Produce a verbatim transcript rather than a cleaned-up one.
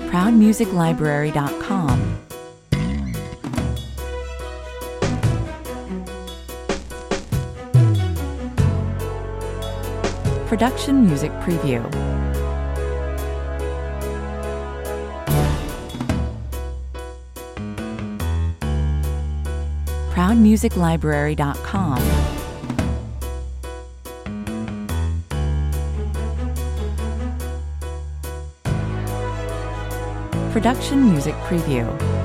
proud music library dot com. Production Music Preview. proud music library dot com. Production Music Preview.